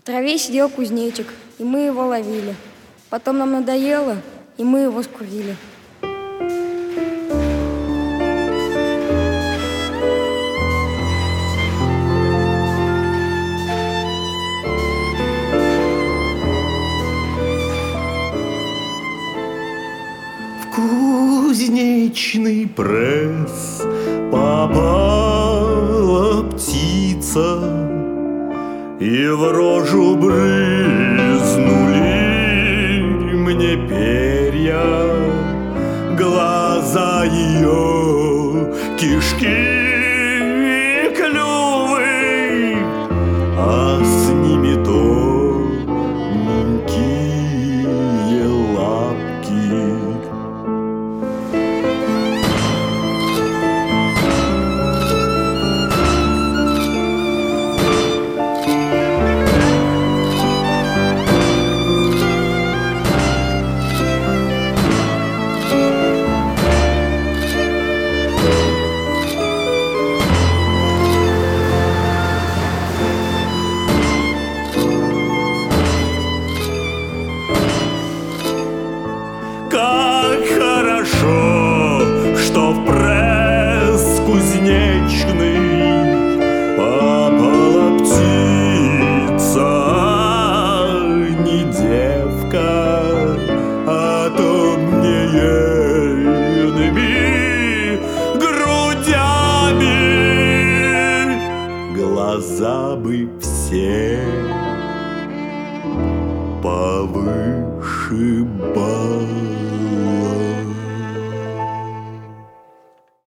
траве сидел кузнечик, и мы его ловили. Потом нам надоело, и мы его скурили. Кузнечный пресс попала птица, и в рожу брызнули мне перья, глаза ее, кишки и клювы, а с ними тоненькие лапки. Как хорошо, что в пресс кузнечный попала птица, не девка, а то мне ейными грудями глаза бы все повышибать.